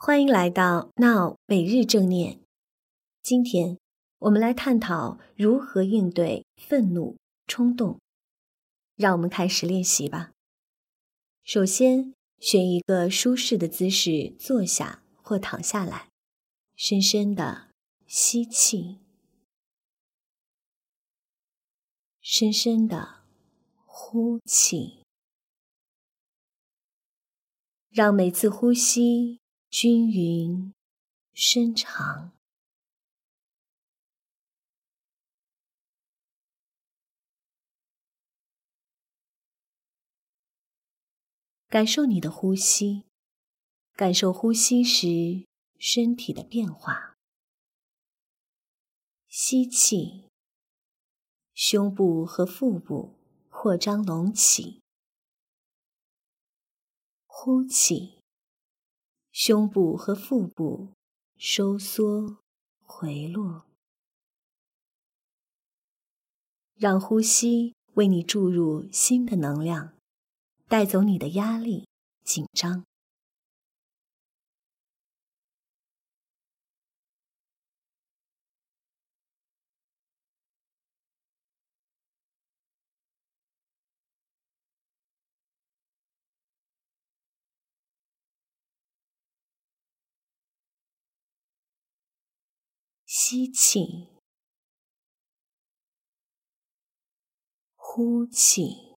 欢迎来到 Now 每日正念。今天我们来探讨如何应对愤怒、冲动。让我们开始练习吧。首先，选一个舒适的姿势坐下或躺下来，深深地吸气，深深地呼气，让每次呼吸均匀、深长。感受你的呼吸，感受呼吸时身体的变化。吸气，胸部和腹部扩张隆起；呼气，胸部和腹部收缩回落。让呼吸为你注入新的能量，带走你的压力、紧张。吸气，呼气。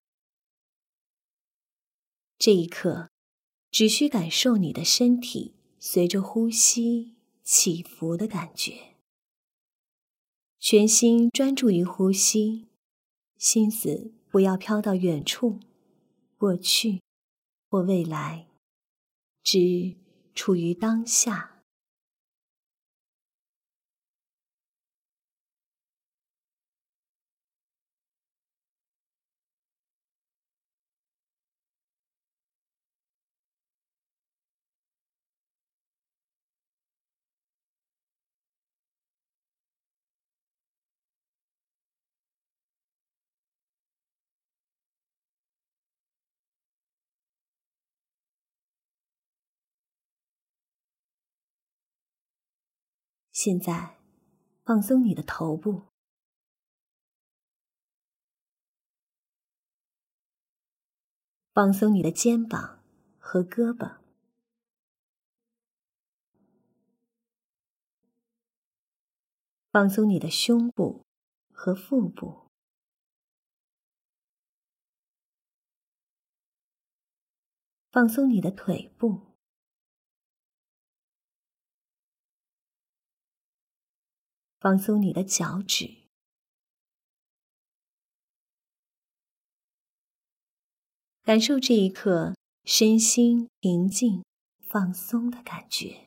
这一刻，只需感受你的身体随着呼吸起伏的感觉。全心专注于呼吸，心思不要飘到远处、过去或未来，只处于当下。现在，放松你的头部，放松你的肩膀和胳膊，放松你的胸部和腹部，放松你的腿部，放松你的脚趾。感受这一刻身心平静、放松的感觉。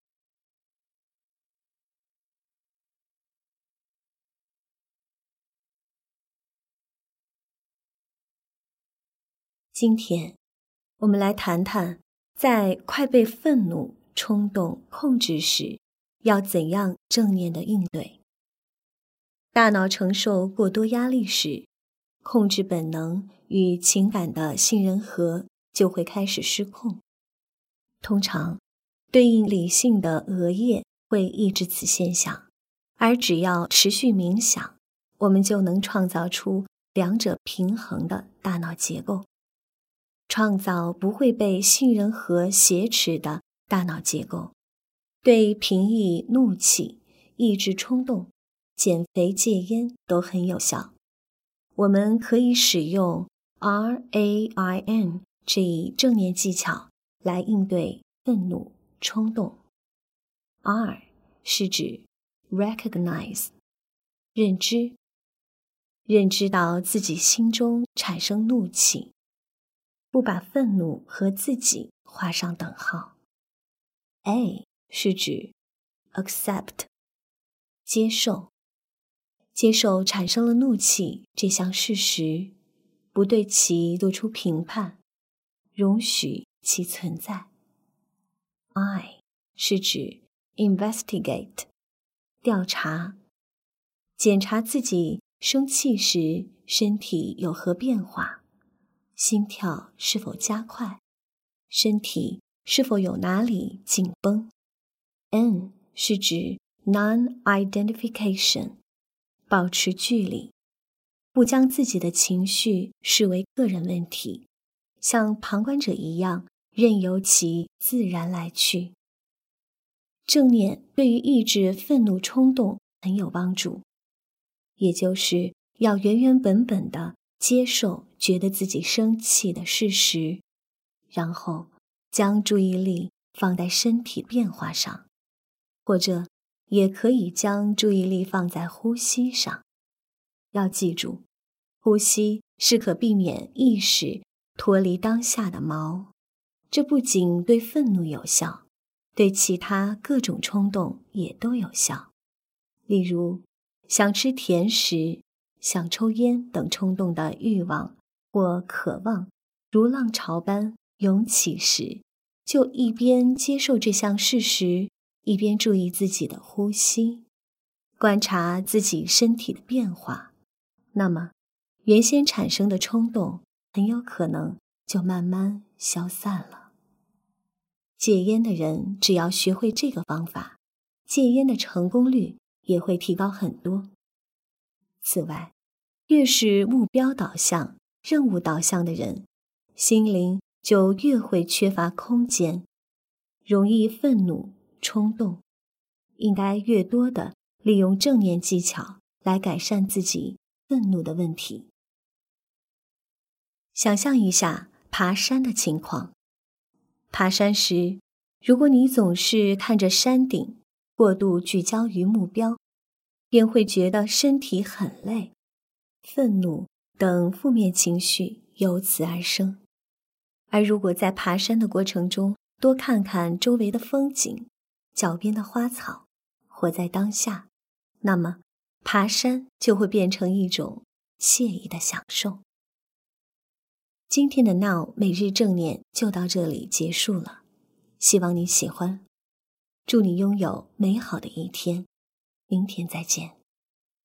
今天，我们来谈谈，在快被愤怒、冲动控制时，要怎样正念的应对。大脑承受过多压力时，控制本能与情感的杏仁核就会开始失控。通常，对应理性的额叶会抑制此现象，而只要持续冥想，我们就能创造出两者平衡的大脑结构，创造不会被杏仁核挟持的大脑结构，对平抑怒气、抑制冲动、减肥戒烟都很有效。我们可以使用 RAIN 这一正念技巧来应对愤怒、冲动。R 是指 recognize 认知，认知到自己心中产生怒气，不把愤怒和自己画上等号。A 是指 accept 接受，接受产生了怒气这项事实，不对其做出评判，容许其存在。I 是指 investigate 调查，检查自己生气时身体有何变化，心跳是否加快，身体是否有哪里紧绷。N 是指 non-identification， 保持距离，不将自己的情绪视为个人问题，像旁观者一样任由其自然来去。正念对于抑制愤怒冲动很有帮助，也就是要原原本本地接受觉得自己生气的事实，然后将注意力放在身体变化上，或者也可以将注意力放在呼吸上。要记住，呼吸是可避免意识脱离当下的锚，这不仅对愤怒有效，对其他各种冲动也都有效。例如，想吃甜食、想抽烟等冲动的欲望或渴望如浪潮般涌起时，就一边接受这项事实，一边注意自己的呼吸，观察自己身体的变化，那么原先产生的冲动很有可能就慢慢消散了。戒烟的人只要学会这个方法，戒烟的成功率也会提高很多。此外，越是目标导向、任务导向的人，心灵就越会缺乏空间，容易愤怒、冲动。应该越多地利用正念技巧来改善自己愤怒的问题。想象一下爬山的情况。爬山时，如果你总是看着山顶，过度聚焦于目标，便会觉得身体很累，愤怒等负面情绪由此而生。而如果在爬山的过程中多看看周围的风景、脚边的花草，活在当下，那么爬山就会变成一种惬意的享受。今天的 Now 每日正念就到这里结束了，希望你喜欢，祝你拥有美好的一天，明天再见。